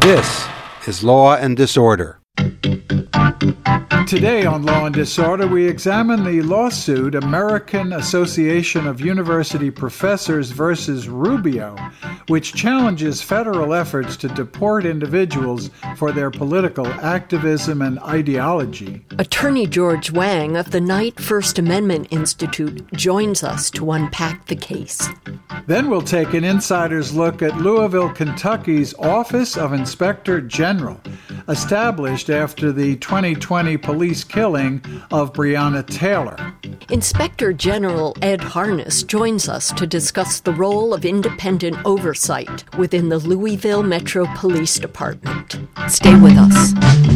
This is Law and Disorder. Today on Law and Disorder, we examine the lawsuit American Association of University Professors versus Rubio, which challenges federal efforts to deport individuals for their political activism and ideology. Attorney George Wang of the Knight First Amendment Institute joins us to unpack the case. Then we'll take an insider's look at Louisville, Kentucky's Office of Inspector General, established after the 2020 police killing of Breonna Taylor. Inspector General Ed Harness joins us to discuss the role of independent oversight within the Louisville Metro Police Department. Stay with us.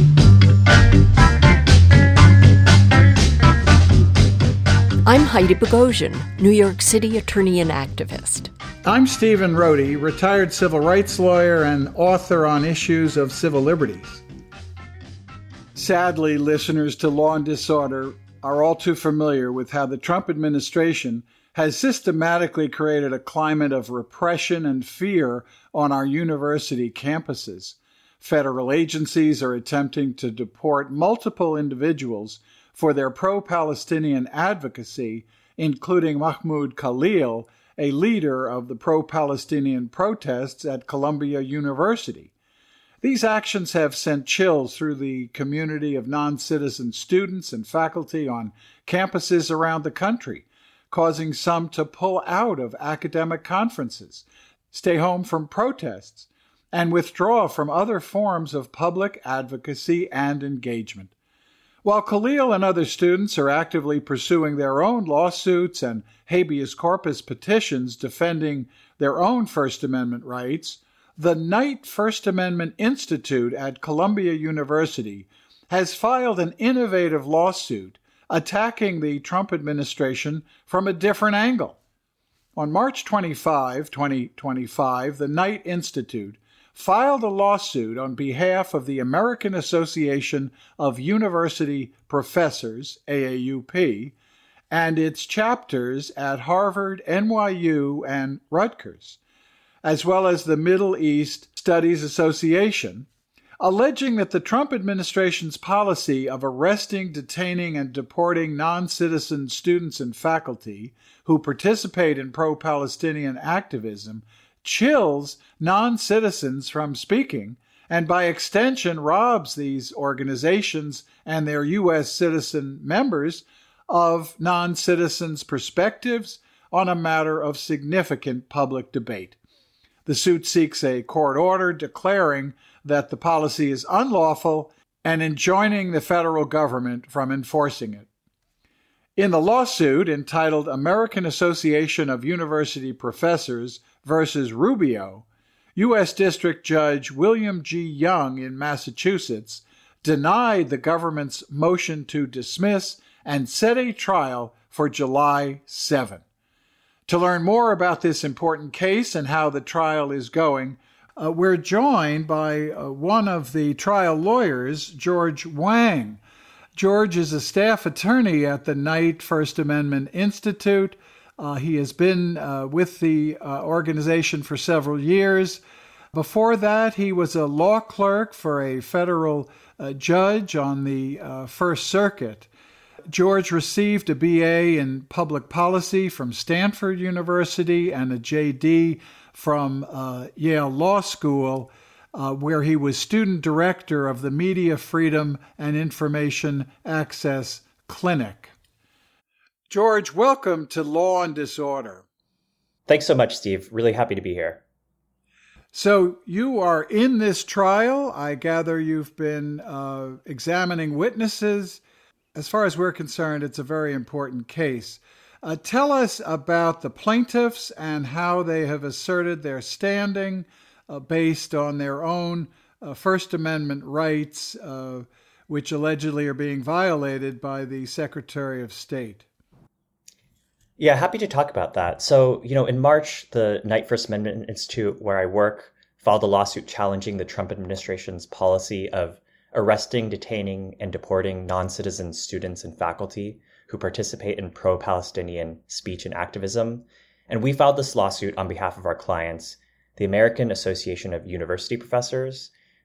I'm Heidi Bogosian, New York City attorney and activist. I'm Stephen Rohde, retired civil rights lawyer and author on issues of civil liberties. Sadly, listeners to Law and Disorder are all too familiar with how the Trump administration has systematically created a climate of repression and fear on our university campuses. Federal agencies are attempting to deport multiple individuals for their pro-Palestinian advocacy, including Mahmoud Khalil, a leader of the pro-Palestinian protests at Columbia University. These actions have sent chills through the community of non-citizen students and faculty on campuses around the country, causing some to pull out of academic conferences, stay home from protests, and withdraw from other forms of public advocacy and engagement. While Khalil and other students are actively pursuing their own lawsuits and habeas corpus petitions defending their own First Amendment rights, the Knight First Amendment Institute at Columbia University has filed an innovative lawsuit attacking the Trump administration from a different angle. On March 25, 2025, the Knight Institute filed a lawsuit on behalf of the American Association of University Professors, AAUP, and its chapters at Harvard, NYU, and Rutgers, as well as the Middle East Studies Association, alleging that the Trump administration's policy of arresting, detaining, and deporting non-citizen students and faculty who participate in pro-Palestinian activism chills non-citizens from speaking, and by extension robs these organizations and their U.S. citizen members of non-citizens' perspectives on a matter of significant public debate. The suit seeks a court order declaring that the policy is unlawful and enjoining the federal government from enforcing it. In the lawsuit, entitled American Association of University Professors versus Rubio, U.S. District Judge William G. Young in Massachusetts denied the government's motion to dismiss and set a trial for July 7. To learn more about this important case and how the trial is going, we're joined by one of the trial lawyers, George Wang. George is a staff attorney at the Knight First Amendment Institute. He has been with the organization for several years. Before that, he was a law clerk for a federal judge on the First Circuit. George received a BA in public policy from Stanford University and a JD from Yale Law School, where he was student director of the Media Freedom and Information Access Clinic. George, welcome to Law and Disorder. Thanks so much, Steve. Really happy to be here. So you are in this trial. I gather you've been examining witnesses. As far as we're concerned, it's a very important case. Tell us about the plaintiffs and how they have asserted their standing based on their own First Amendment rights, which allegedly are being violated by the Secretary of State. Yeah, happy to talk about that. So, in March, the Knight First Amendment Institute, where I work, filed a lawsuit challenging the Trump administration's policy of arresting, detaining, and deporting non-citizen students and faculty who participate in pro-Palestinian speech and activism. And we filed this lawsuit on behalf of our clients, the American Association of University Professors,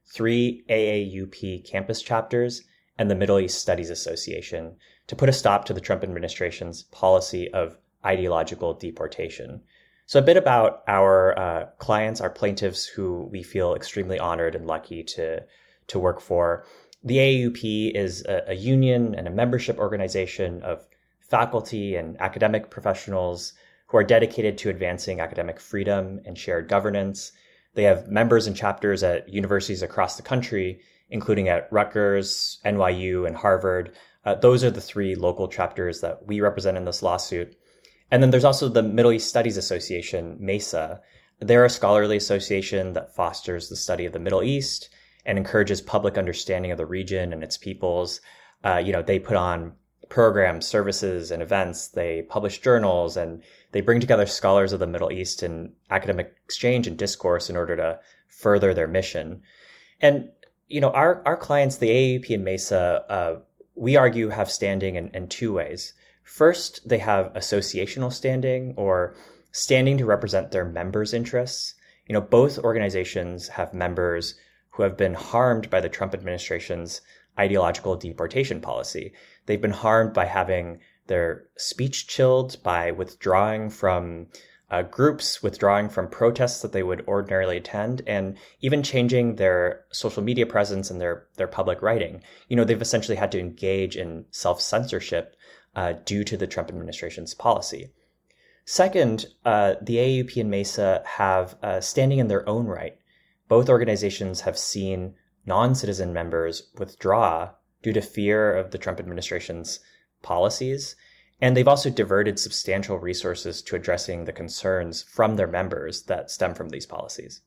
3 AAUP campus chapters, and the Middle East Studies Association to put a stop to the Trump administration's policy of ideological deportation. So a bit about our clients, our plaintiffs who we feel extremely honored and lucky to work for. The AAUP is a union and a membership organization of faculty and academic professionals who are dedicated to advancing academic freedom and shared governance. They have members and chapters at universities across the country, including at Rutgers, NYU, and Harvard. Those are the 3 local chapters that we represent in this lawsuit. And then there's also the Middle East Studies Association, MESA. They're a scholarly association that fosters the study of the Middle East and encourages public understanding of the region and its peoples. They put on programs, services, and events. They publish journals, and they bring together scholars of the Middle East in academic exchange and discourse in order to further their mission. And, our clients, the AAUP and MESA, we argue have standing in 2 ways. First, they have associational standing, or standing to represent their members' interests. Both organizations have members who have been harmed by the Trump administration's ideological deportation policy. They've been harmed by having their speech chilled, by withdrawing from groups, withdrawing from protests that they would ordinarily attend, and even changing their social media presence and their public writing. They've essentially had to engage in self-censorship due to the Trump administration's policy. Second, the AAUP and MESA have standing in their own right. Both organizations have seen non-citizen members withdraw due to fear of the Trump administration's policies, and they've also diverted substantial resources to addressing the concerns from their members that stem from these policies.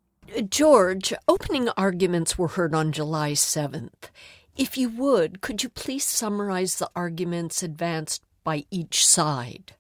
George, opening arguments were heard on July 7th. If you would, could you please summarize the arguments advanced by each side?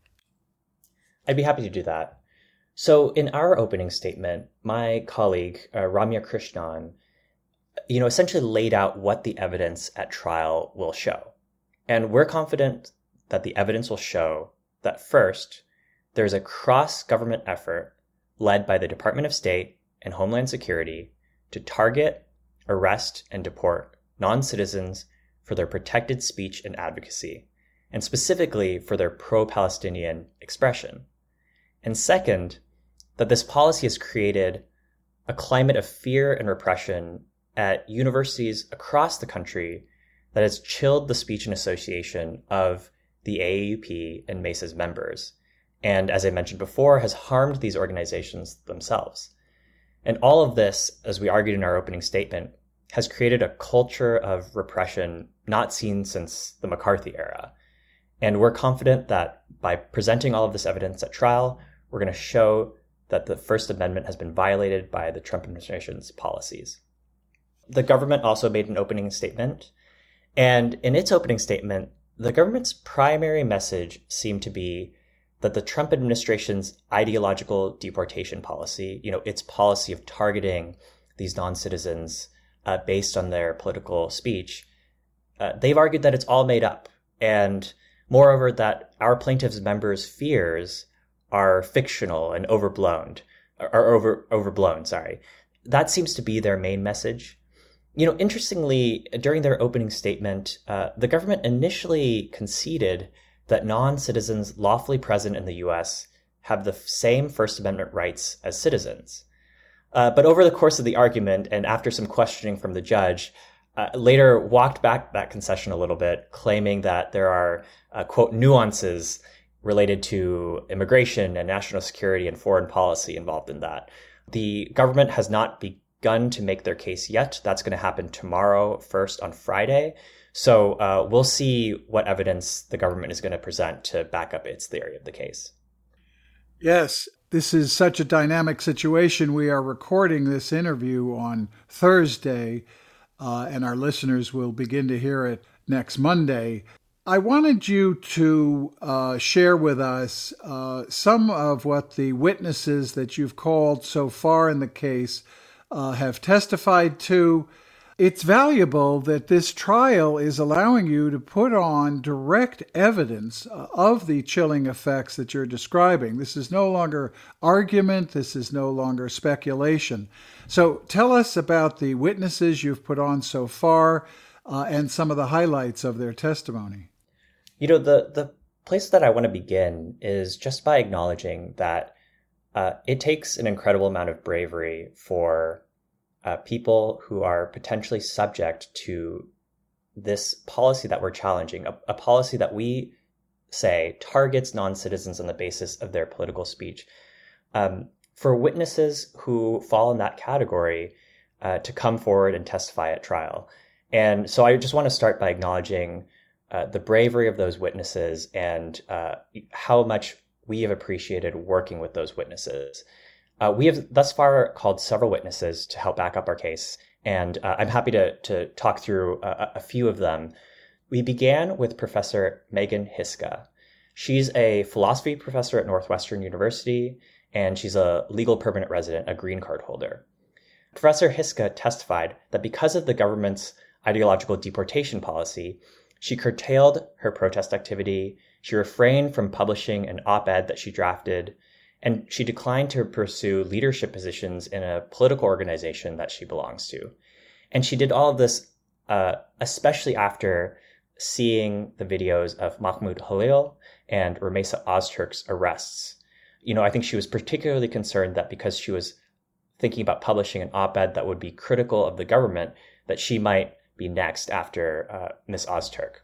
I'd be happy to do that. So in our opening statement, my colleague, Ramya Krishnan, essentially laid out what the evidence at trial will show. And we're confident that the evidence will show that first, there's a cross-government effort led by the Department of State and Homeland Security to target, arrest, and deport non-citizens for their protected speech and advocacy, and specifically for their pro-Palestinian expression. And second, that this policy has created a climate of fear and repression at universities across the country that has chilled the speech and association of the AAUP and MESA's members, and as I mentioned before, has harmed these organizations themselves. And all of this, as we argued in our opening statement, has created a culture of repression not seen since the McCarthy era. And we're confident that by presenting all of this evidence at trial, we're going to show that the First Amendment has been violated by the Trump administration's policies. The government also made an opening statement, and in its opening statement, the government's primary message seemed to be that the Trump administration's ideological deportation policy, its policy of targeting these non-citizens based on their political speech, they've argued that it's all made up. And moreover, that our plaintiffs' members' fears are fictional and overblown. That seems to be their main message. Interestingly, during their opening statement, the government initially conceded that non-citizens lawfully present in the U.S. have the same First Amendment rights as citizens. But over the course of the argument, and after some questioning from the judge, later walked back that concession a little bit, claiming that there are, quote, nuances related to immigration and national security and foreign policy involved in that. The government has not begun to make their case yet. That's going to happen tomorrow, first on Friday. So we'll see what evidence the government is going to present to back up its theory of the case. Yes, this is such a dynamic situation. We are recording this interview on Thursday, and our listeners will begin to hear it next Monday. I wanted you to share with us some of what the witnesses that you've called so far in the case have testified to, It's valuable that this trial is allowing you to put on direct evidence of the chilling effects that you're describing. This is no longer argument. This is no longer speculation. So tell us about the witnesses you've put on so far and some of the highlights of their testimony. The place that I want to begin is just by acknowledging that it takes an incredible amount of bravery for people who are potentially subject to this policy that we're challenging, a policy that we say targets non-citizens on the basis of their political speech. For witnesses who fall in that category to come forward and testify at trial. And so I just want to start by acknowledging the bravery of those witnesses and how much we have appreciated working with those witnesses. We have thus far called several witnesses to help back up our case, and I'm happy to talk through a few of them. We began with Professor Megan Hiska. She's a philosophy professor at Northwestern University, and she's a legal permanent resident, a green card holder. Professor Hiska testified that because of the government's ideological deportation policy, she curtailed her protest activity, she refrained from publishing an op-ed that she drafted, and she declined to pursue leadership positions in a political organization that she belongs to. And she did all of this, especially after seeing the videos of Mahmoud Khalil and Rumeysa Ozturk's arrests. I think she was particularly concerned that because she was thinking about publishing an op-ed that would be critical of the government, that she might be next after Ms. Ozturk.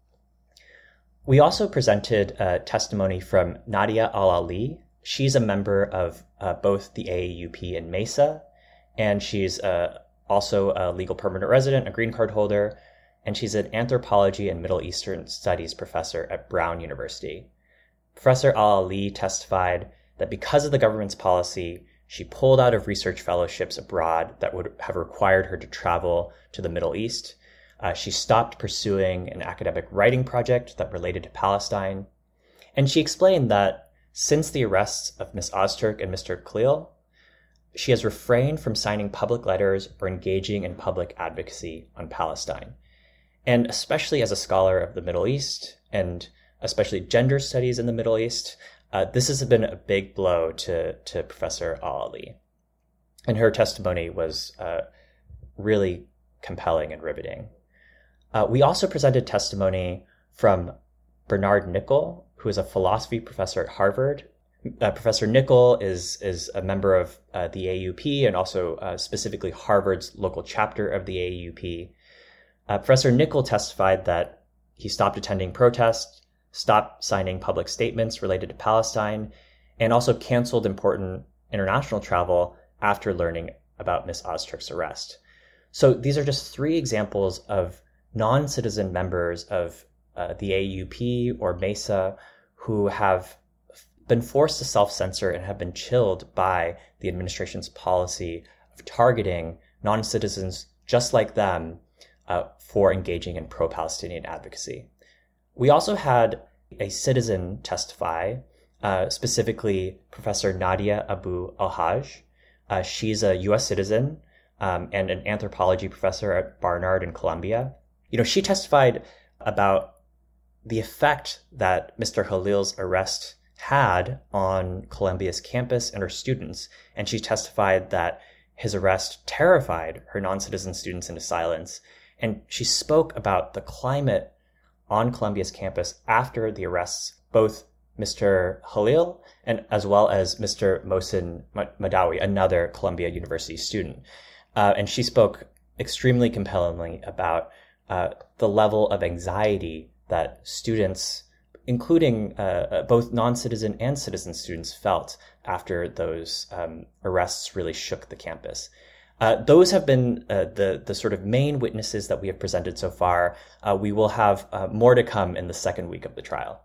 We also presented testimony from Nadia Al-Ali. She's a member of both the AAUP and MESA, and she's also a legal permanent resident, a green card holder, and she's an anthropology and Middle Eastern studies professor at Brown University. Professor Al-Ali testified that because of the government's policy, she pulled out of research fellowships abroad that would have required her to travel to the Middle East. She stopped pursuing an academic writing project that related to Palestine, and she explained that since the arrests of Ms. Ozturk and Mr. Khalil, she has refrained from signing public letters or engaging in public advocacy on Palestine. And especially as a scholar of the Middle East, and especially gender studies in the Middle East, this has been a big blow to Professor Al-Ali. And her testimony was really compelling and riveting. We also presented testimony from Bernard Nickel, who is a philosophy professor at Harvard. Professor Nickel is a member of the AAUP and also specifically Harvard's local chapter of the AAUP. Professor Nickel testified that he stopped attending protests, stopped signing public statements related to Palestine, and also canceled important international travel after learning about Ms. Ozturk's arrest. So these are just three examples of non-citizen members of the AAUP or MESA who have been forced to self-censor and have been chilled by the administration's policy of targeting non-citizens just like them for engaging in pro-Palestinian advocacy. We also had a citizen testify, specifically Professor Nadia Abu Al-Haj. She's a U.S. citizen and an anthropology professor at Barnard in Columbia. She testified about the effect that Mr. Khalil's arrest had on Columbia's campus and her students. And she testified that his arrest terrified her non-citizen students into silence. And she spoke about the climate on Columbia's campus after the arrests, both Mr. Khalil and as well as Mr. Mohsen Madawi, another Columbia University student. And she spoke extremely compellingly about the level of anxiety that students, including both non-citizen and citizen students, felt after those arrests really shook the campus. Those have been the sort of main witnesses that we have presented so far. We will have more to come in the second week of the trial.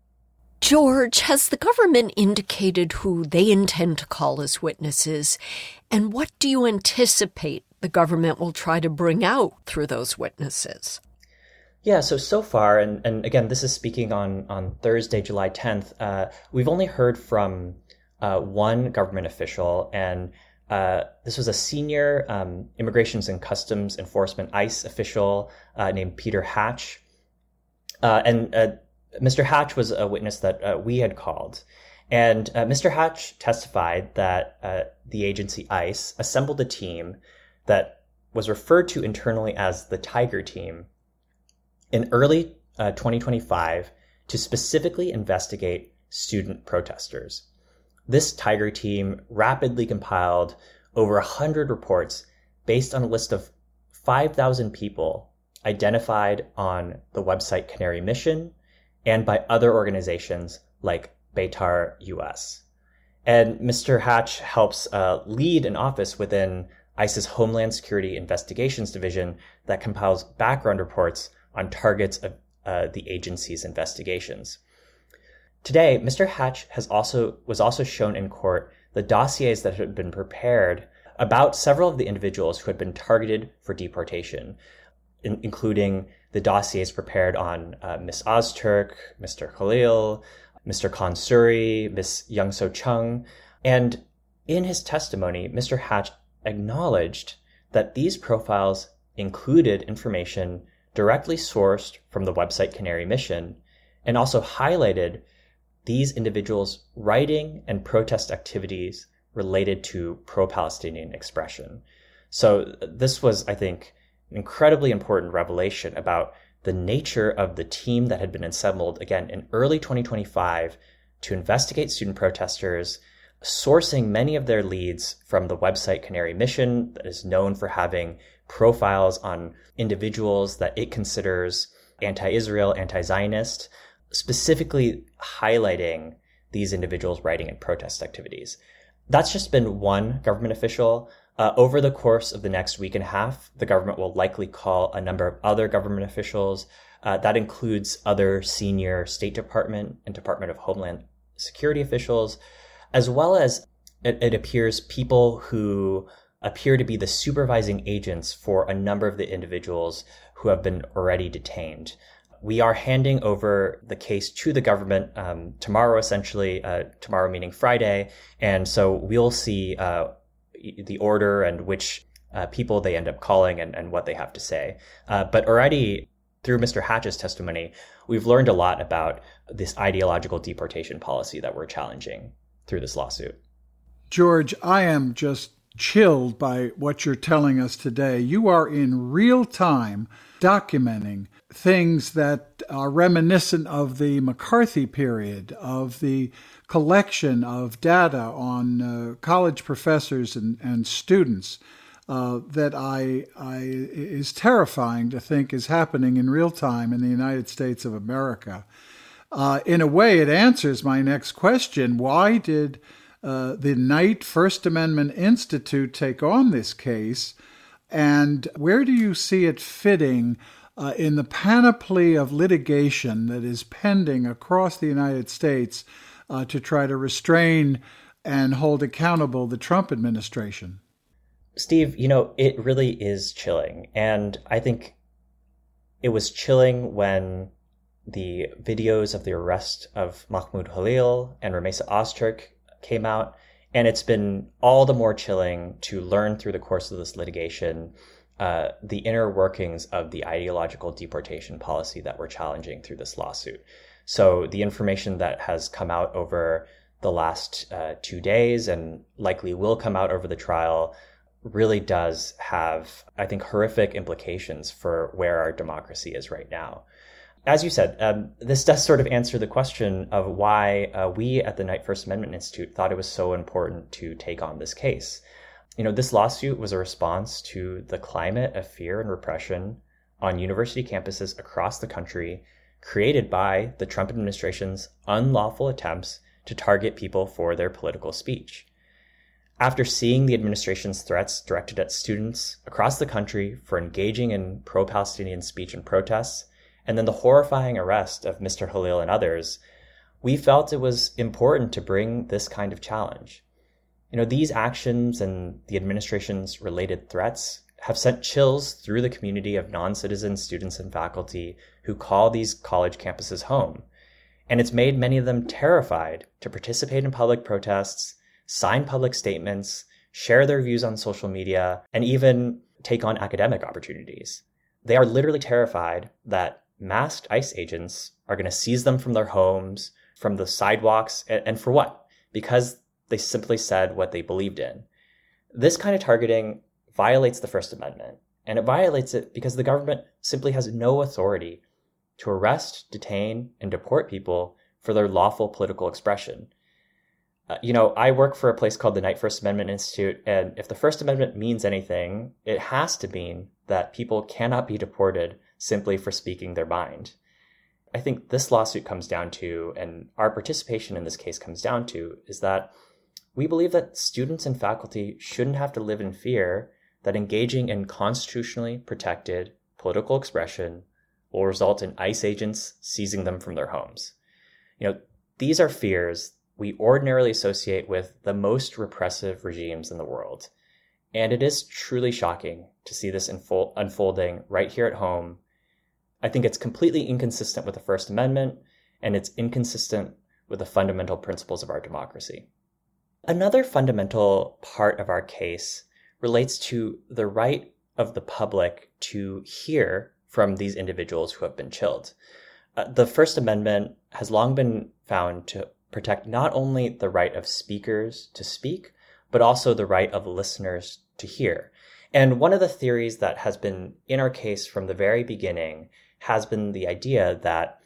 George, has the government indicated who they intend to call as witnesses? And what do you anticipate the government will try to bring out through those witnesses? Yeah, so far, and again, this is speaking on Thursday, July 10th, we've only heard from one government official, and This was a senior Immigrations and Customs Enforcement ICE official named Peter Hatch. And Mr. Hatch was a witness that we had called. And Mr. Hatch testified that the agency ICE assembled a team that was referred to internally as the Tiger Team in early 2025 to specifically investigate student protesters. This Tiger Team rapidly compiled over 100 reports based on a list of 5,000 people identified on the website Canary Mission and by other organizations like Beitar US. And Mr. Hatch helps lead an office within ICE's Homeland Security Investigations Division that compiles background reports on targets of the agency's investigations. Today, Mr. Hatch was also shown in court the dossiers that had been prepared about several of the individuals who had been targeted for deportation, including the dossiers prepared on Ms. Ozturk, Mr. Khalil, Mr. Kansuri, Ms. Young So Chung. And in his testimony, Mr. Hatch acknowledged that these profiles included information directly sourced from the website Canary Mission, and also highlighted these individuals' writing and protest activities related to pro-Palestinian expression. So this was, I think, an incredibly important revelation about the nature of the team that had been assembled, again, in early 2025 to investigate student protesters, sourcing many of their leads from the website Canary Mission, that is known for having profiles on individuals that it considers anti-Israel, anti-Zionist, specifically highlighting these individuals' writing and protest activities. That's just been one government official. Over the course of the next week and a half, the government will likely call a number of other government officials. That includes other senior State Department and Department of Homeland Security officials, as well as, it appears, people who appear to be the supervising agents for a number of the individuals who have been already detained. We are handing over the case to the government tomorrow, essentially, tomorrow meaning Friday. And so we'll see the order and which people they end up calling and what they have to say. But already through Mr. Hatch's testimony, we've learned a lot about this ideological deportation policy that we're challenging through this lawsuit. George, I am just chilled by what you're telling us today. You are in real time documenting things that are reminiscent of the McCarthy period, of the collection of data on college professors and students that is terrifying to think is happening in real time in the United States of America. In a way, it answers my next question. Why did the Knight First Amendment Institute take on this case, and where do you see it fitting in the panoply of litigation that is pending across the United States to try to restrain and hold accountable the Trump administration? Steve, it really is chilling. And I think it was chilling when the videos of the arrest of Mahmoud Khalil and Ramesa Ozturk came out. And it's been all the more chilling to learn through the course of this litigation the inner workings of the ideological deportation policy that we're challenging through this lawsuit. So the information that has come out over the last 2 days and likely will come out over the trial really does have, I think, horrific implications for where our democracy is right now. As you said, this does sort of answer the question of why we at the Knight First Amendment Institute thought it was so important to take on this case. This lawsuit was a response to the climate of fear and repression on university campuses across the country created by the Trump administration's unlawful attempts to target people for their political speech. After seeing the administration's threats directed at students across the country for engaging in pro-Palestinian speech and protests, and then the horrifying arrest of Mr. Khalil and others, we felt it was important to bring this kind of challenge. These actions and the administration's related threats have sent chills through the community of non-citizen students and faculty who call these college campuses home. And it's made many of them terrified to participate in public protests, sign public statements, share their views on social media, and even take on academic opportunities. They are literally terrified that masked ICE agents are going to seize them from their homes, from the sidewalks, and for what? Because they simply said what they believed in. This kind of targeting violates the First Amendment, and it violates it because the government simply has no authority to arrest, detain, and deport people for their lawful political expression. I work for a place called the Knight First Amendment Institute, and if the First Amendment means anything, it has to mean that people cannot be deported simply for speaking their mind. I think this lawsuit comes down to, and our participation in this case comes down to, is that we believe that students and faculty shouldn't have to live in fear that engaging in constitutionally protected political expression will result in ICE agents seizing them from their homes. These are fears we ordinarily associate with the most repressive regimes in the world. And it is truly shocking to see this unfolding right here at home. I think it's completely inconsistent with the First Amendment, and it's inconsistent with the fundamental principles of our democracy. Another fundamental part of our case relates to the right of the public to hear from these individuals who have been chilled. The First Amendment has long been found to protect not only the right of speakers to speak, but also the right of listeners to hear. And one of the theories that has been in our case from the very beginning has been the idea that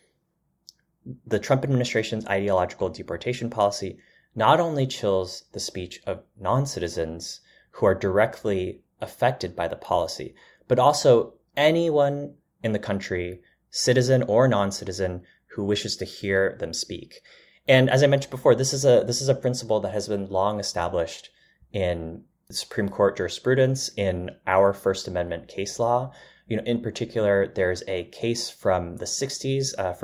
the Trump administration's ideological deportation policy not only chills the speech of non-citizens who are directly affected by the policy, but also anyone in the country, citizen or non-citizen, who wishes to hear them speak. And as I mentioned before, this is a principle that has been long established in Supreme Court jurisprudence, in our First Amendment case law. In particular, there's a case from the 60s, from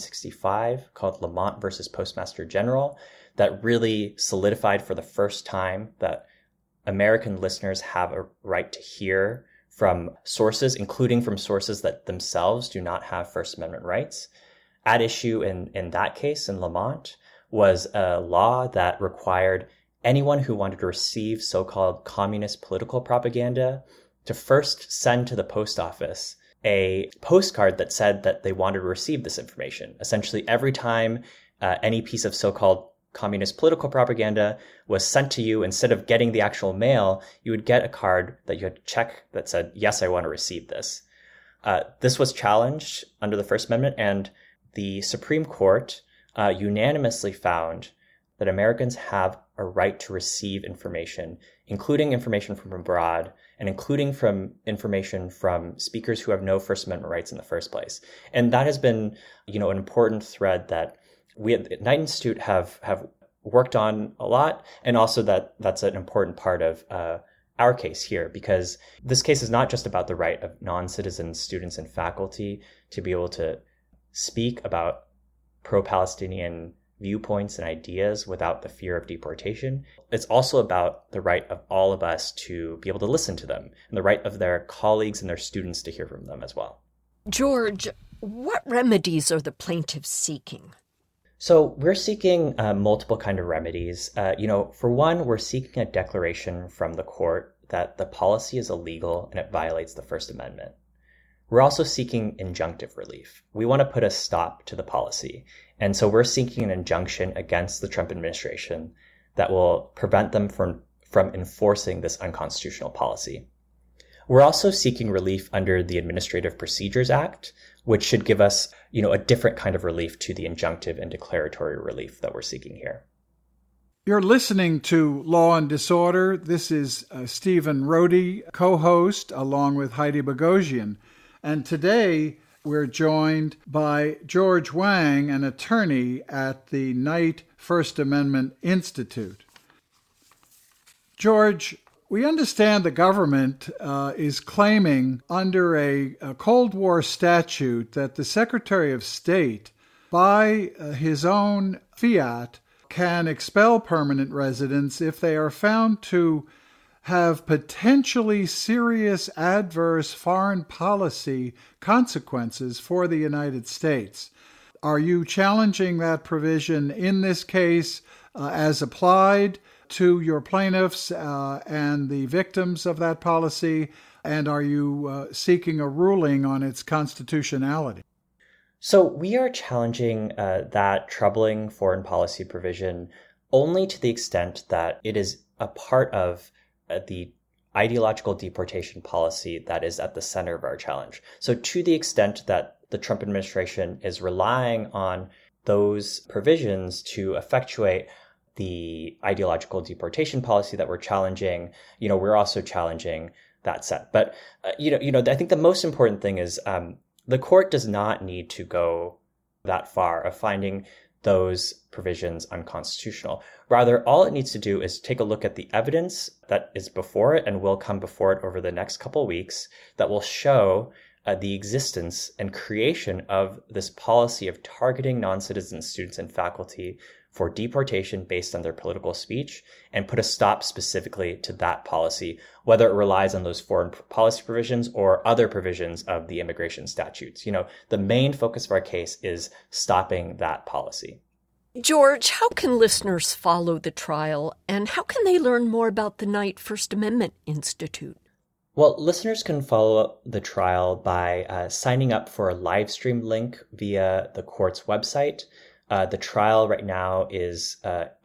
1965, called Lamont versus Postmaster General, that really solidified for the first time that American listeners have a right to hear from sources, including from sources that themselves do not have First Amendment rights. At issue in that case, in Lamont, was a law that required anyone who wanted to receive so-called communist political propaganda to first send to the post office a postcard that said that they wanted to receive this information. Essentially, every time any piece of so-called communist political propaganda was sent to you, instead of getting the actual mail, you would get a card that you had to check that said, yes, I want to receive this. This was challenged under the First Amendment, and the Supreme Court unanimously found that Americans have a right to receive information, including information from abroad, and including from information from speakers who have no First Amendment rights in the first place. And that has been, an important thread that we at the Knight Institute have worked on a lot, and also that's an important part of our case here, because this case is not just about the right of non-citizen students and faculty to be able to speak about pro-Palestinian viewpoints and ideas without the fear of deportation. It's also about the right of all of us to be able to listen to them, and the right of their colleagues and their students to hear from them as well. George, what remedies are the plaintiffs seeking? So we're seeking multiple kind of remedies. For one, we're seeking a declaration from the court that the policy is illegal and it violates the First Amendment. We're also seeking injunctive relief. We want to put a stop to the policy. And so we're seeking an injunction against the Trump administration that will prevent them from enforcing this unconstitutional policy. We're also seeking relief under the Administrative Procedures Act, which should give us, a different kind of relief to the injunctive and declaratory relief that we're seeking here. You're listening to Law and Disorder. This is Stephen Rohde, co-host, along with Heidi Bogosian. And today we're joined by George Wang, an attorney at the Knight First Amendment Institute. George, we understand the government is claiming under a Cold War statute that the Secretary of State, by his own fiat, can expel permanent residents if they are found to have potentially serious adverse foreign policy consequences for the United States. Are you challenging that provision in this case as applied? to your plaintiffs and the victims of that policy? And are you seeking a ruling on its constitutionality? So we are challenging that troubling foreign policy provision only to the extent that it is a part of the ideological deportation policy that is at the center of our challenge. So to the extent that the Trump administration is relying on those provisions to effectuate the ideological deportation policy that we're challenging, we're also challenging that set. But, I think the most important thing is the court does not need to go that far of finding those provisions unconstitutional. Rather, all it needs to do is take a look at the evidence that is before it and will come before it over the next couple of weeks that will show the existence and creation of this policy of targeting non-citizen students and faculty for deportation based on their political speech, and put a stop specifically to that policy, whether it relies on those foreign policy provisions or other provisions of the immigration statutes. The main focus of our case is stopping that policy. George, how can listeners follow the trial, and how can they learn more about the Knight First Amendment Institute? Well, listeners can follow the trial by signing up for a live stream link via the court's website. The trial right now is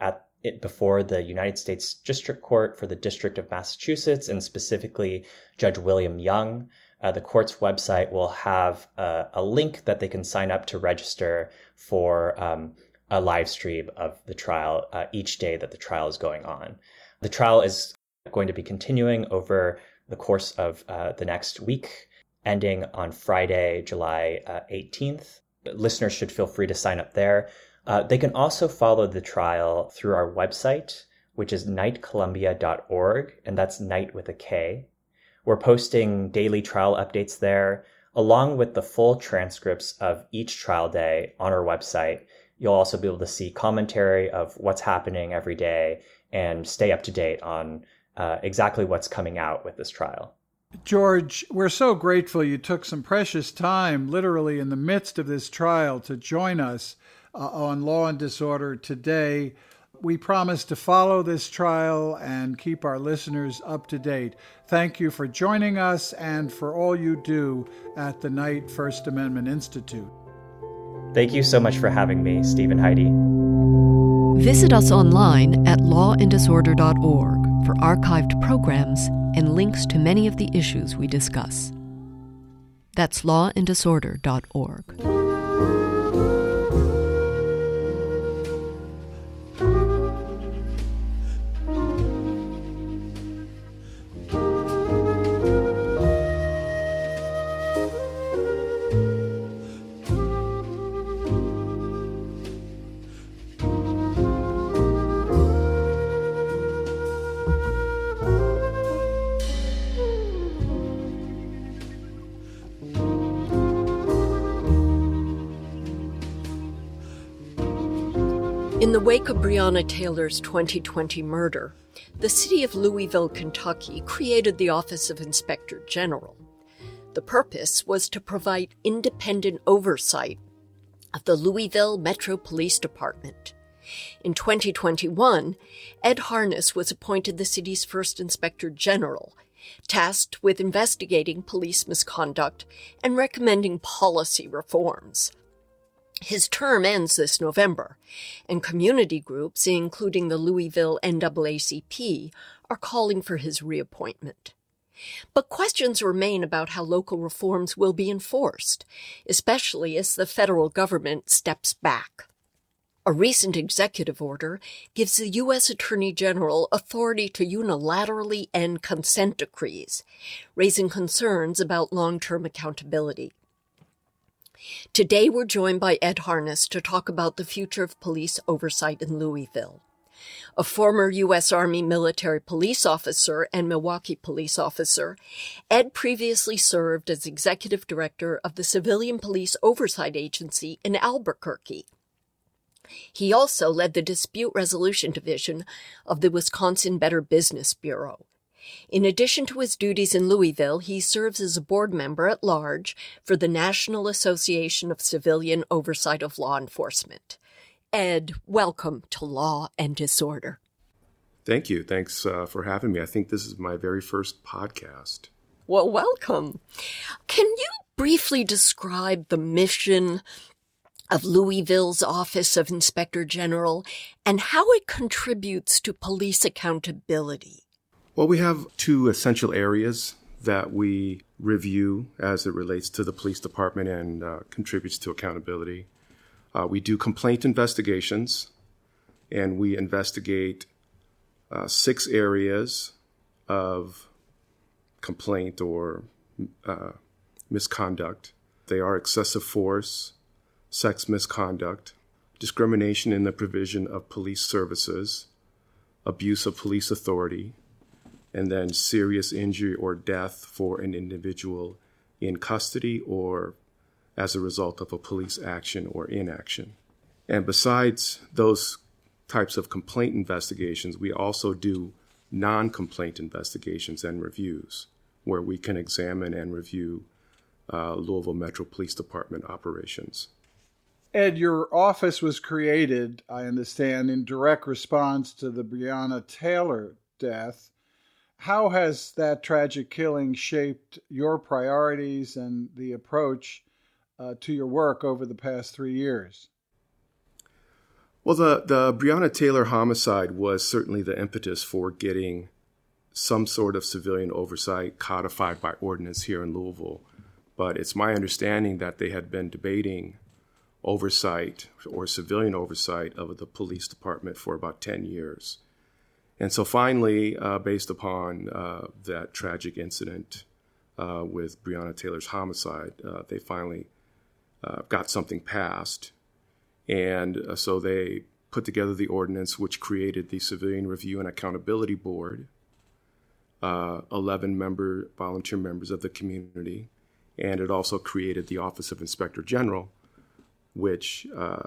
before the United States District Court for the District of Massachusetts, and specifically Judge William Young. The court's website will have a link that they can sign up to register for a live stream of the trial each day that the trial is going on. The trial is going to be continuing over the course of the next week, ending on Friday, July 18th. Listeners should feel free to sign up there. They can also follow the trial through our website, which is knightcolumbia.org, and that's Knight with a K. We're posting daily trial updates there, along with the full transcripts of each trial day on our website. You'll also be able to see commentary of what's happening every day and stay up to date on exactly what's coming out with this trial. George, we're so grateful you took some precious time, literally in the midst of this trial, to join us on Law and Disorder today. We promise to follow this trial and keep our listeners up to date. Thank you for joining us and for all you do at the Knight First Amendment Institute. Thank you so much for having me, Steve and Heidi. Visit us online at lawanddisorder.org for archived programs and links to many of the issues we discuss. That's lawanddisorder.org. In the wake of Breonna Taylor's 2020 murder, the city of Louisville, Kentucky, created the Office of Inspector General. The purpose was to provide independent oversight of the Louisville Metro Police Department. In 2021, Ed Harness was appointed the city's first Inspector General, tasked with investigating police misconduct and recommending policy reforms. His term ends this November, and community groups, including the Louisville NAACP, are calling for his reappointment. But questions remain about how local reforms will be enforced, especially as the federal government steps back. A recent executive order gives the U.S. Attorney General authority to unilaterally end consent decrees, raising concerns about long-term accountability. Today, we're joined by Ed Harness to talk about the future of police oversight in Louisville. A former U.S. Army military police officer and Milwaukee police officer, Ed previously served as executive director of the Civilian Police Oversight Agency in Albuquerque. He also led the Dispute Resolution Division of the Wisconsin Better Business Bureau. In addition to his duties in Louisville, he serves as a board member at large for the National Association of Civilian Oversight of Law Enforcement. Ed, welcome to Law and Disorder. Thank you. Thanks for having me. I think this is my very first podcast. Well, welcome. Can you briefly describe the mission of Louisville's Office of Inspector General and how it contributes to police accountability? Well, we have two essential areas that we review as it relates to the police department and contributes to accountability. We do complaint investigations, and we investigate 6 areas of complaint or misconduct. They are excessive force, sex misconduct, discrimination in the provision of police services, abuse of police authority, and then serious injury or death for an individual in custody or as a result of a police action or inaction. And besides those types of complaint investigations, we also do non-complaint investigations and reviews where we can examine and review Louisville Metro Police Department operations. Ed, your office was created, I understand, in direct response to the Breonna Taylor death. How has that tragic killing shaped your priorities and the approach to your work over the past 3 years? Well, the Breonna Taylor homicide was certainly the impetus for getting some sort of civilian oversight codified by ordinance here in Louisville. But it's my understanding that they had been debating oversight or civilian oversight of the police department for about 10 years. And so finally, based upon that tragic incident with Breonna Taylor's homicide, they finally got something passed. And so they put together the ordinance which created the Civilian Review and Accountability Board, 11 volunteer members of the community, and it also created the Office of Inspector General, which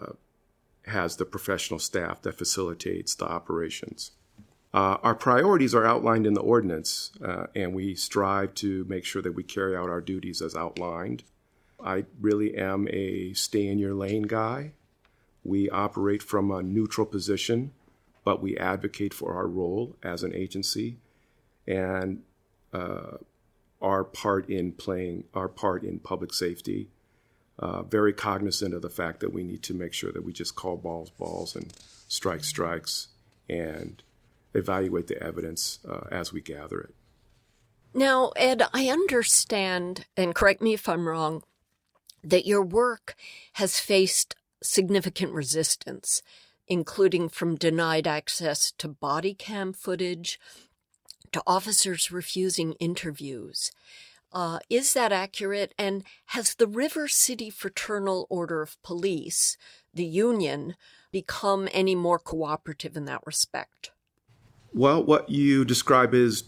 has the professional staff that facilitates the operations. Our priorities are outlined in the ordinance, and we strive to make sure that we carry out our duties as outlined. I really am a stay-in-your-lane guy. We operate from a neutral position, but we advocate for our role as an agency and our part in public safety. Very cognizant of the fact that we need to make sure that we just call balls and strikes, and evaluate the evidence as we gather it. Now, Ed, I understand, and correct me if I'm wrong, that your work has faced significant resistance, including from denied access to body cam footage to officers refusing interviews. Is that accurate? And has the River City Fraternal Order of Police, the union, become any more cooperative in that respect? Well, what you describe was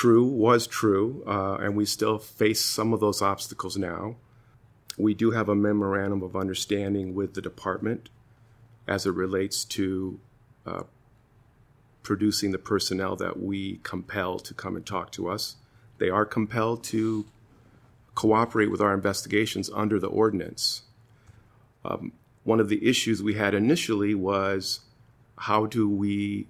true, and we still face some of those obstacles now. We do have a memorandum of understanding with the department as it relates to producing the personnel that we compel to come and talk to us. They are compelled to cooperate with our investigations under the ordinance. One of the issues we had initially was how do we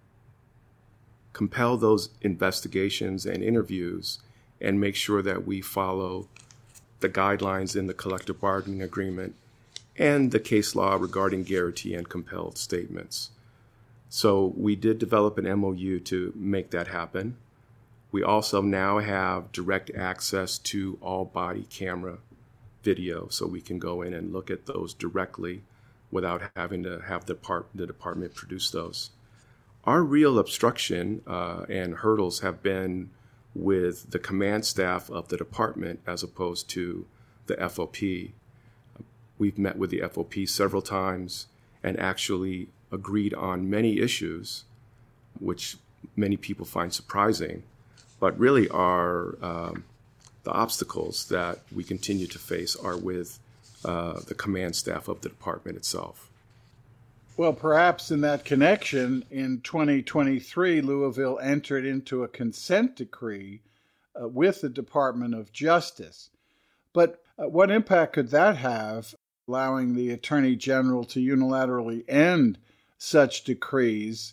compel those investigations and interviews and make sure that we follow the guidelines in the collective bargaining agreement and the case law regarding guarantee and compelled statements. So we did develop an MOU to make that happen. We also now have direct access to all body camera video, so we can go in and look at those directly without having to have the department produce those. Our real obstruction and hurdles have been with the command staff of the department as opposed to the FOP. We've met with the FOP several times and actually agreed on many issues, which many people find surprising, but really are the obstacles that we continue to face are with the command staff of the department itself. Well, perhaps in that connection, in 2023, Louisville entered into a consent decree with the Department of Justice. But what impact could that have, allowing the Attorney General to unilaterally end such decrees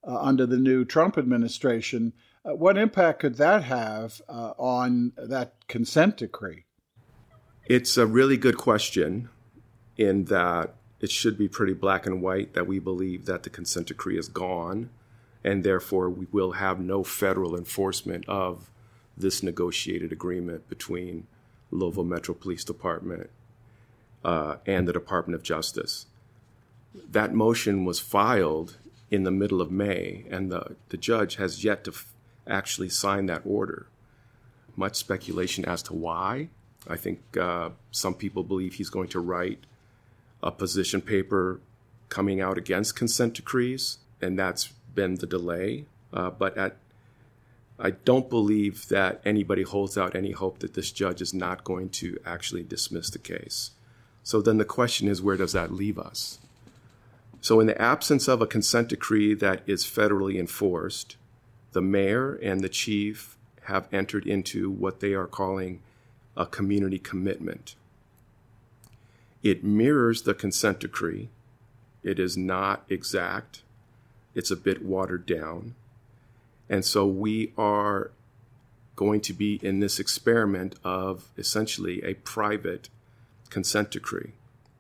under the new Trump administration. What impact could that have on that consent decree? It's a really good question in that it should be pretty black and white that we believe that the consent decree is gone, and therefore we will have no federal enforcement of this negotiated agreement between Louisville Metro Police Department and the Department of Justice. That motion was filed in the middle of May, and the judge has yet to actually sign that order. Much speculation as to why. I think some people believe he's going to write a position paper coming out against consent decrees, and that's been the delay. But I don't believe that anybody holds out any hope that this judge is not going to actually dismiss the case. So then the question is, where does that leave us? So in the absence of a consent decree that is federally enforced, the mayor and the chief have entered into what they are calling a community commitment. It mirrors the consent decree. It is not exact. It's a bit watered down. And so we are going to be in this experiment of essentially a private consent decree.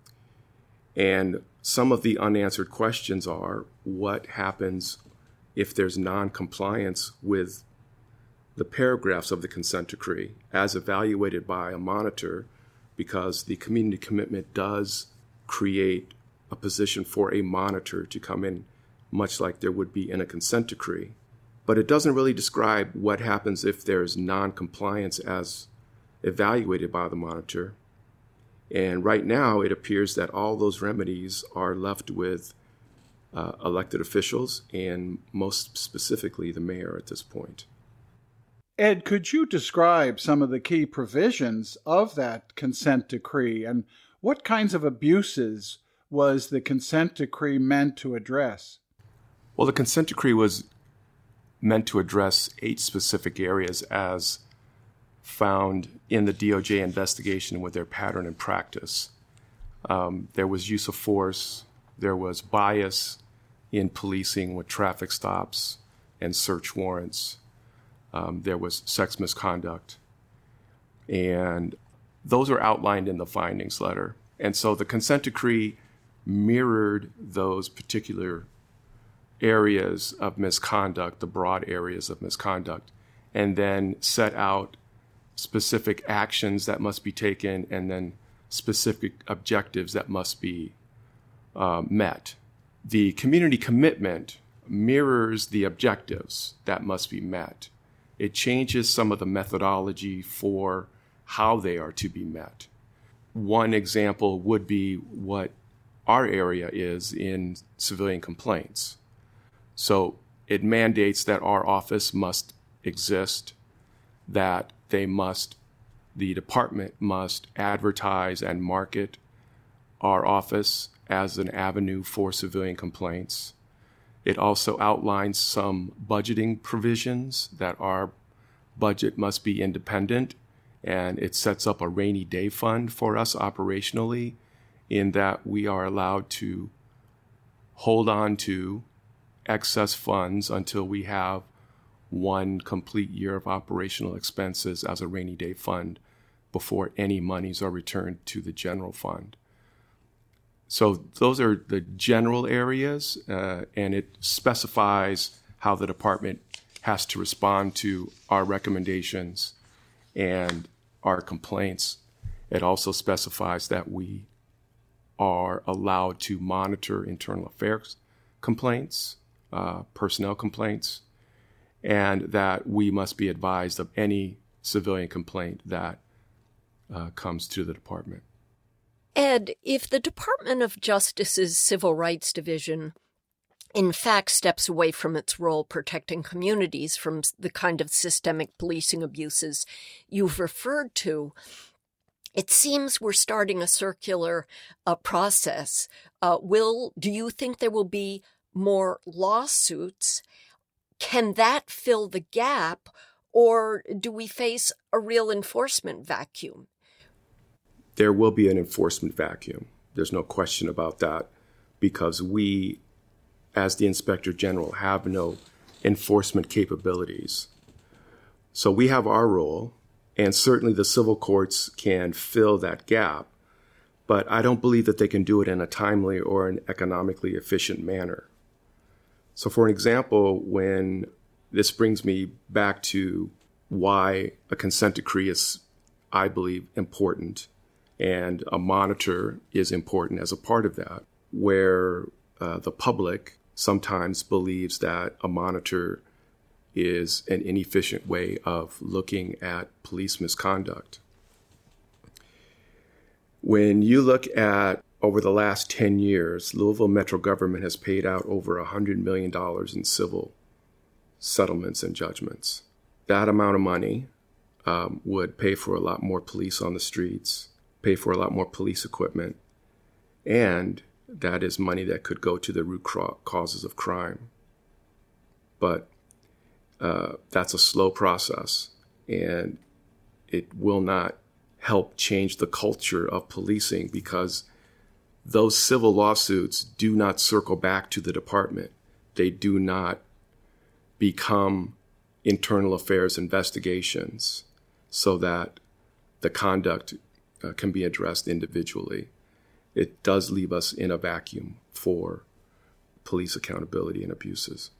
And some of the unanswered questions are, what happens if there's non-compliance with the paragraphs of the consent decree as evaluated by a monitor, because the community commitment does create a position for a monitor to come in, much like there would be in a consent decree. But it doesn't really describe what happens if there's non-compliance as evaluated by the monitor. And right now, it appears that all those remedies are left with elected officials, and most specifically the mayor at this point. Ed, could you describe some of the key provisions of that consent decree, and what kinds of abuses was the consent decree meant to address? Well, the consent decree was meant to address 8 specific areas as found in the DOJ investigation with their pattern and practice. There was use of force, there was bias in policing with traffic stops and search warrants, there was sex misconduct, and those are outlined in the findings letter. And so the consent decree mirrored those particular areas of misconduct, the broad areas of misconduct, and then set out specific actions that must be taken and then specific objectives that must be met. The community commitment mirrors the objectives that must be met. It changes some of the methodology for how they are to be met. One example would be what our area is in civilian complaints. So it mandates that our office must exist, that the department must advertise and market our office as an avenue for civilian complaints. It also outlines some budgeting provisions that our budget must be independent, and it sets up a rainy day fund for us operationally, in that we are allowed to hold on to excess funds until we have one complete year of operational expenses as a rainy day fund before any monies are returned to the general fund. So those are the general areas, and it specifies how the department has to respond to our recommendations and our complaints. It also specifies that we are allowed to monitor internal affairs complaints, personnel complaints, and that we must be advised of any civilian complaint that comes to the department. Ed, if the Department of Justice's Civil Rights Division in fact steps away from its role protecting communities from the kind of systemic policing abuses you've referred to, it seems we're starting a circular process. Do you think there will be more lawsuits? Can that fill the gap, or do we face a real enforcement vacuum? There will be an enforcement vacuum. There's no question about that, because we as the Inspector General, have no enforcement capabilities. So we have our role, and certainly the civil courts can fill that gap, but I don't believe that they can do it in a timely or an economically efficient manner. So for an example, when this brings me back to why a consent decree is, I believe, important, and a monitor is important as a part of that, where the public sometimes believes that a monitor is an inefficient way of looking at police misconduct. When you look at over the last 10 years, Louisville Metro government has paid out over $100 million in civil settlements and judgments. That amount of money would pay for a lot more police on the streets, pay for a lot more police equipment, and that is money that could go to the root causes of crime. But that's a slow process, and it will not help change the culture of policing because those civil lawsuits do not circle back to the department. They do not become internal affairs investigations so that the conduct can be addressed individually. It does leave us in a vacuum for police accountability and abuses.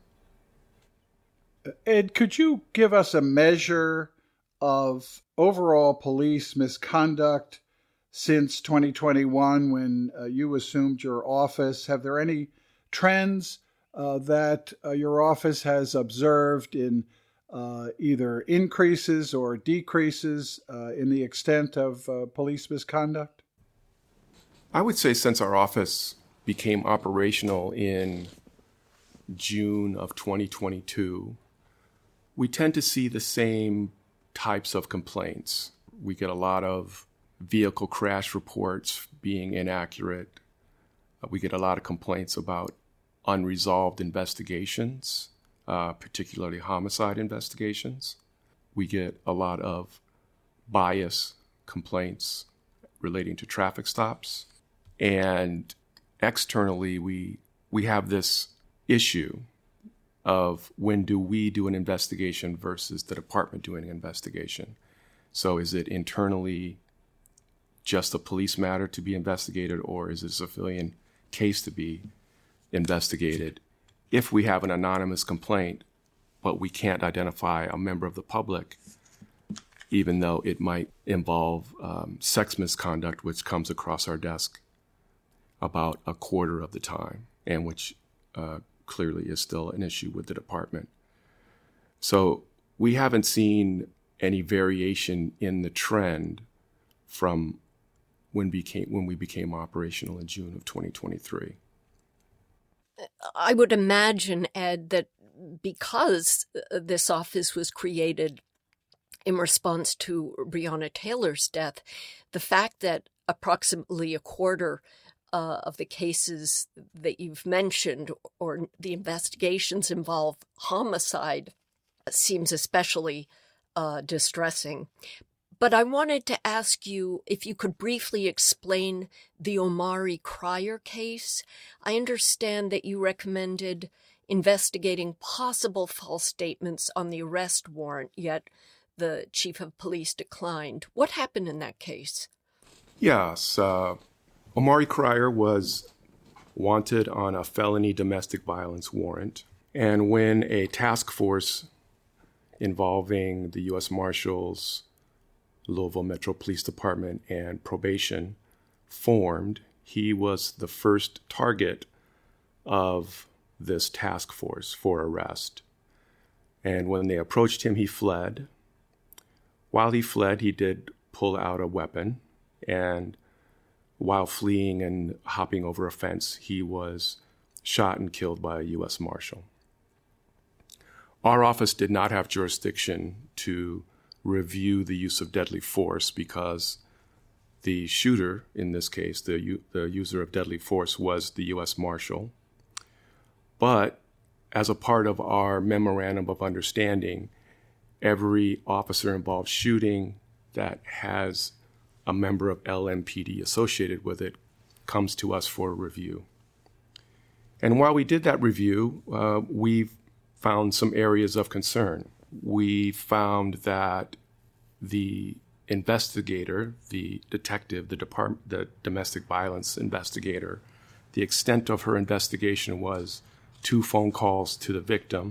Ed, could you give us a measure of overall police misconduct since 2021 when you assumed your office? Have there any trends that your office has observed in either increases or decreases in the extent of police misconduct? I would say since our office became operational in June of 2022, we tend to see the same types of complaints. We get a lot of vehicle crash reports being inaccurate. We get a lot of complaints about unresolved investigations, particularly homicide investigations. We get a lot of bias complaints relating to traffic stops. And externally, we have this issue of when do we do an investigation versus the department doing an investigation. So is it internally just a police matter to be investigated, or is it a civilian case to be investigated? If we have an anonymous complaint, but we can't identify a member of the public, even though it might involve sex misconduct, which comes across our desk about a quarter of the time, and which clearly is still an issue with the department. So we haven't seen any variation in the trend from when we became operational in June of 2023. I would imagine, Ed, that because this office was created in response to Breonna Taylor's death, the fact that approximately a quarter of the cases that you've mentioned or the investigations involve homicide seems especially distressing. But I wanted to ask you if you could briefly explain the Omari Cryer case. I understand that you recommended investigating possible false statements on the arrest warrant, yet the chief of police declined. What happened in that case? Yes, Omari Cryer was wanted on a felony domestic violence warrant. And when a task force involving the U.S. Marshals, Louisville Metro Police Department, and probation formed, he was the first target of this task force for arrest. And when they approached him, he fled. While he fled, he did pull out a weapon, and while fleeing and hopping over a fence, he was shot and killed by a U.S. Marshal. Our office did not have jurisdiction to review the use of deadly force because the shooter, in this case, the user of deadly force, was the U.S. Marshal. But as a part of our memorandum of understanding, every officer involved shooting that has a member of LMPD associated with it comes to us for review. And while we did that review, we found some areas of concern. We found that the investigator, the detective, the domestic violence investigator, the extent of her investigation was 2 phone calls to the victim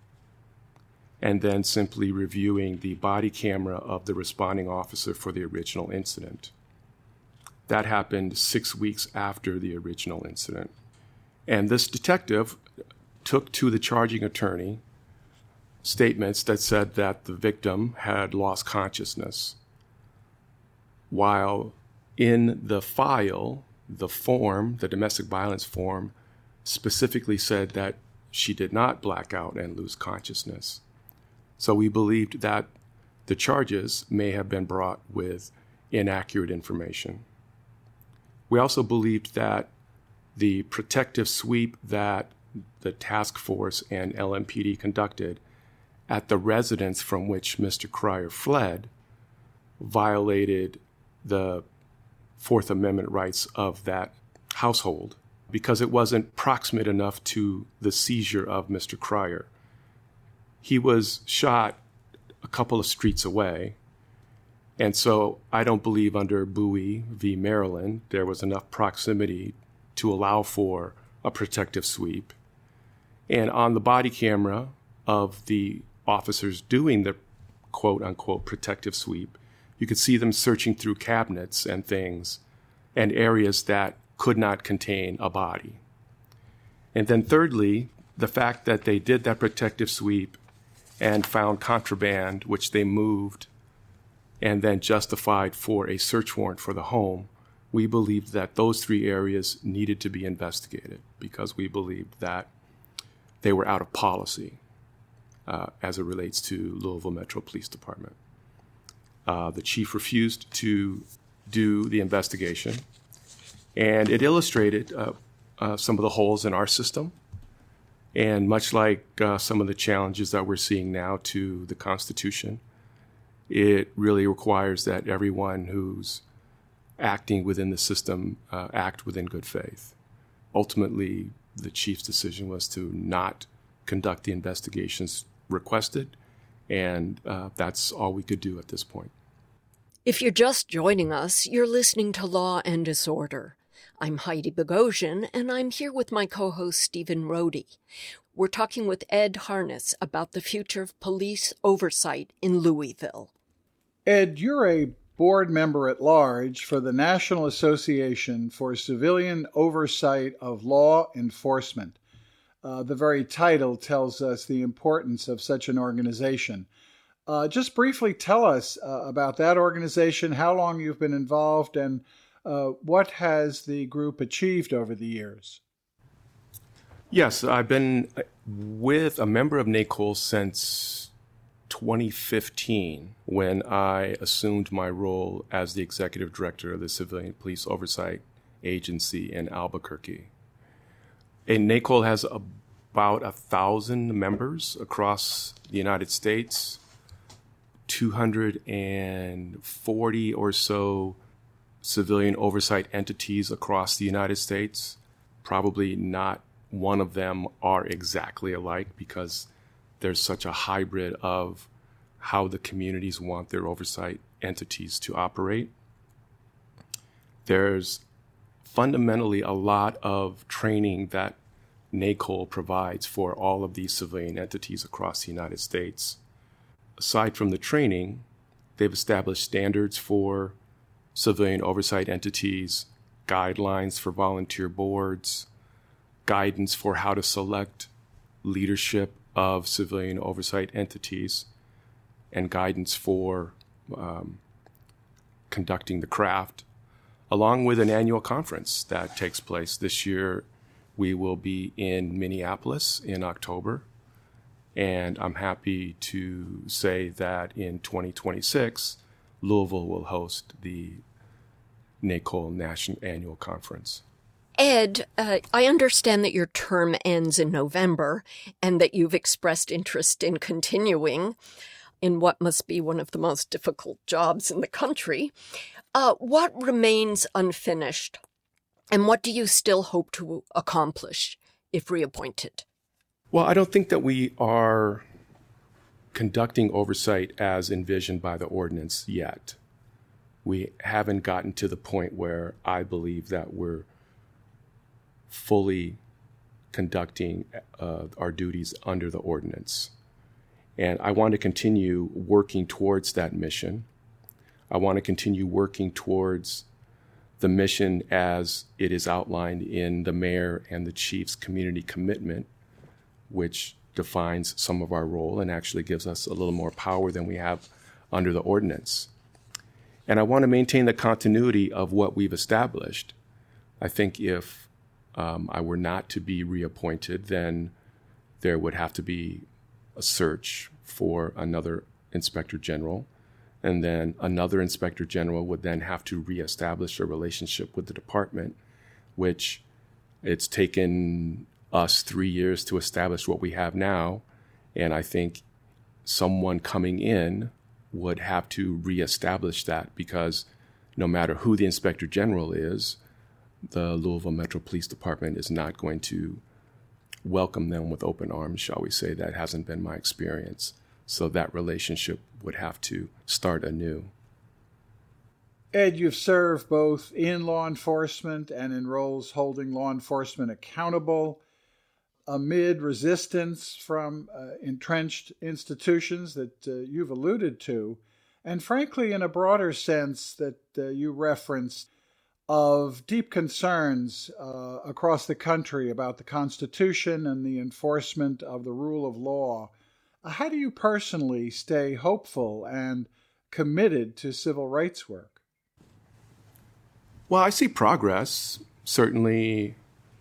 and then simply reviewing the body camera of the responding officer for the original incident. That happened 6 weeks after the original incident. And this detective took to the charging attorney statements that said that the victim had lost consciousness, while in the file, the form, the domestic violence form, specifically said that she did not black out and lose consciousness. So we believed that the charges may have been brought with inaccurate information. We also believed that the protective sweep that the task force and LMPD conducted at the residence from which Mr. Cryer fled violated the Fourth Amendment rights of that household because it wasn't proximate enough to the seizure of Mr. Cryer. He was shot a couple of streets away, and so I don't believe under Bowie v. Maryland there was enough proximity to allow for a protective sweep. And on the body camera of the officers doing the quote-unquote protective sweep, you could see them searching through cabinets and things and areas that could not contain a body. And then thirdly, the fact that they did that protective sweep and found contraband, which they moved and then justified for a search warrant for the home, we believed that those 3 areas needed to be investigated because we believed that they were out of policy as it relates to Louisville Metro Police Department. The chief refused to do the investigation, and it illustrated some of the holes in our system. And much like some of the challenges that we're seeing now to the Constitution, it really requires that everyone who's acting within the system act within good faith. Ultimately, the chief's decision was to not conduct the investigations requested, and that's all we could do at this point. If you're just joining us, you're listening to Law and Disorder. I'm Heidi Bogosian, and I'm here with my co-host Stephen Rohde. We're talking with Ed Harness about the future of police oversight in Louisville. Ed, you're a board member at large for the National Association for Civilian Oversight of Law Enforcement. The very title tells us the importance of such an organization. Just briefly tell us about that organization, how long you've been involved, and what has the group achieved over the years? Yes, I've been with a member of NACOL since 2015 when I assumed my role as the executive director of the Civilian Police Oversight Agency in Albuquerque. And NACOL has about 1,000 members across the United States, 240 or so civilian oversight entities across the United States. Probably not one of them are exactly alike because there's such a hybrid of how the communities want their oversight entities to operate. There's fundamentally a lot of training that NACOL provides for all of these civilian entities across the United States. Aside from the training, they've established standards for civilian oversight entities, guidelines for volunteer boards, guidance for how to select leadership of civilian oversight entities, and guidance for conducting the craft, along with an annual conference that takes place. This year, we will be in Minneapolis in October, and I'm happy to say that in 2026, Louisville will host the NACOL National Annual Conference. Ed, I understand that your term ends in November and that you've expressed interest in continuing in what must be one of the most difficult jobs in the country. What remains unfinished, and what do you still hope to accomplish if reappointed? Well, I don't think that we are conducting oversight as envisioned by the ordinance yet. We haven't gotten to the point where I believe that we're fully conducting our duties under the ordinance. And I want to continue working towards that mission. I want to continue working towards the mission as it is outlined in the mayor and the chief's community commitment, which defines some of our role and actually gives us a little more power than we have under the ordinance. And I want to maintain the continuity of what we've established. I think if I were not to be reappointed, then there would have to be a search for another inspector general. And then another inspector general would then have to reestablish a relationship with the department, which it's taken us 3 years to establish what we have now. And I think someone coming in would have to reestablish that, because no matter who the inspector general is, the Louisville Metro Police Department is not going to welcome them with open arms, shall we say. That hasn't been my experience. So that relationship would have to start anew. Ed, you've served both in law enforcement and in roles holding law enforcement accountable amid resistance from entrenched institutions that you've alluded to, and frankly, in a broader sense that you referenced, of deep concerns across the country about the Constitution and the enforcement of the rule of law. How do you personally stay hopeful and committed to civil rights work? Well, I see progress. Certainly,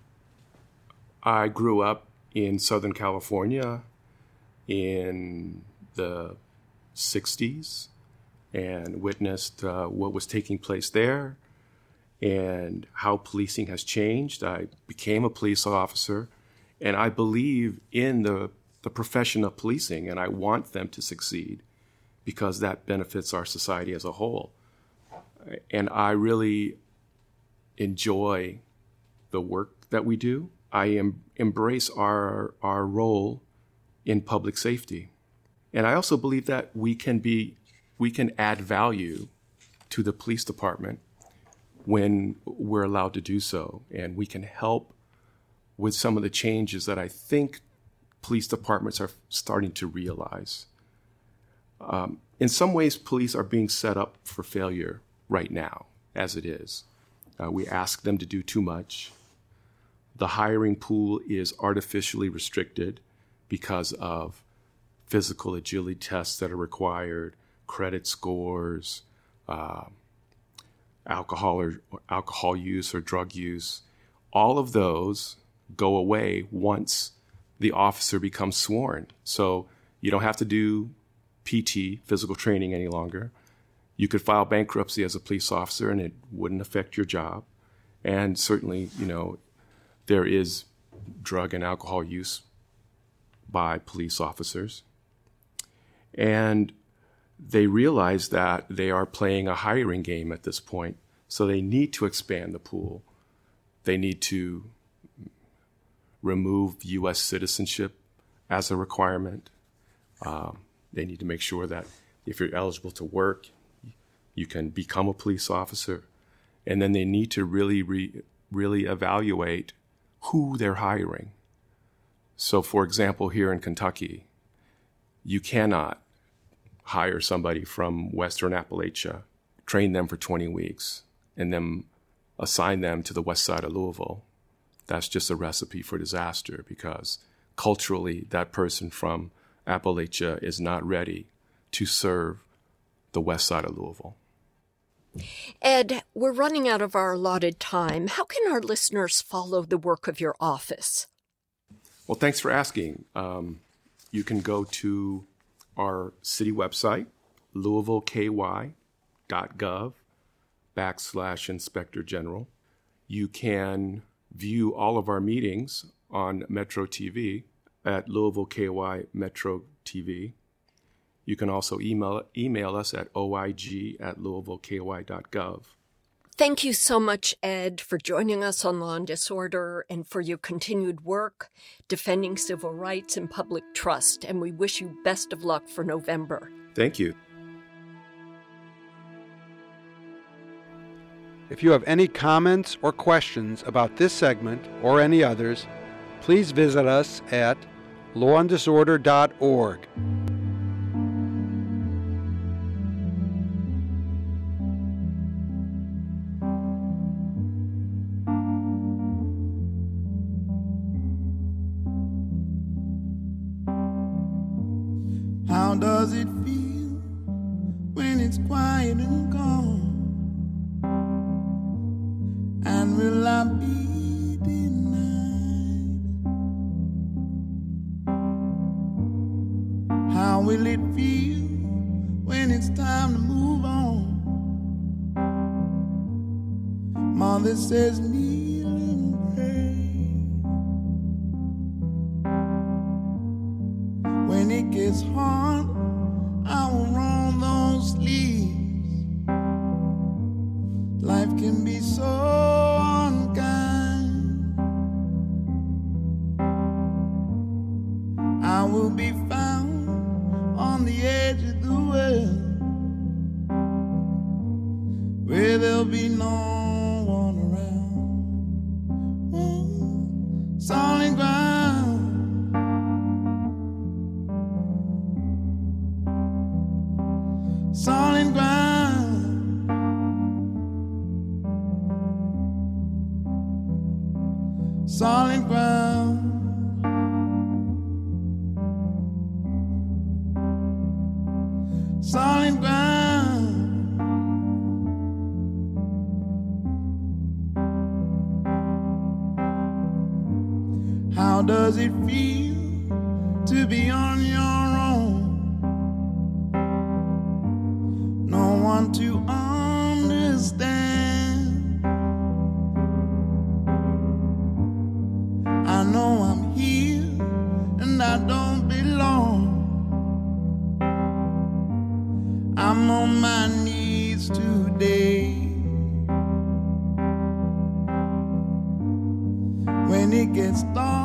I grew up in Southern California in the 60s and witnessed what was taking place there and how policing has changed. I became a police officer, and I believe in the profession of policing, and I want them to succeed because that benefits our society as a whole. And I really enjoy the work that we do. I embrace our role in public safety. And I also believe that we can add value to the police department when we're allowed to do so. And we can help with some of the changes that I think police departments are starting to realize. In some ways, police are being set up for failure right now, as it is. We ask them to do too much. The hiring pool is artificially restricted because of physical agility tests that are required, credit scores, alcohol use or drug use. All of those go away once the officer becomes sworn. So you don't have to do PT, physical training, any longer. You could file bankruptcy as a police officer and it wouldn't affect your job. And certainly, there is drug and alcohol use by police officers. And they realize that they are playing a hiring game at this point. So they need to expand the pool. They need to remove U.S. citizenship as a requirement. They need to make sure that if you're eligible to work, you can become a police officer. And then they need to really evaluate who they're hiring. So, for example, here in Kentucky, you cannot hire somebody from Western Appalachia, train them for 20 weeks, and then assign them to the west side of Louisville. That's just a recipe for disaster, because culturally, that person from Appalachia is not ready to serve the west side of Louisville. Ed, we're running out of our allotted time. How can our listeners follow the work of your office? Well, thanks for asking. You can go to our city website, louisvilleky.gov/Inspector General. You can view all of our meetings on Metro TV at Louisville KY Metro TV. You can also email us at oig@louisvilleky.gov. Thank you so much, Ed, for joining us on Law and Disorder and for your continued work defending civil rights and public trust. And we wish you best of luck for November. Thank you. If you have any comments or questions about this segment or any others, please visit us at lawanddisorder.org. How does it feel when it's quiet and gone? And will I be denied? How will it feel when it's time to move on? Mother says kneel and pray. When it gets hard, I will roll those sleeves. Life can be so unkind. I will be found on the edge of the world, where there'll be no one around. Oh, solid ground. Solid ground. Solid ground. Solid ground. How does it feel to be on your own? No one to understand. I know I'm here and I don't belong. I'm on my knees today. When it gets dark,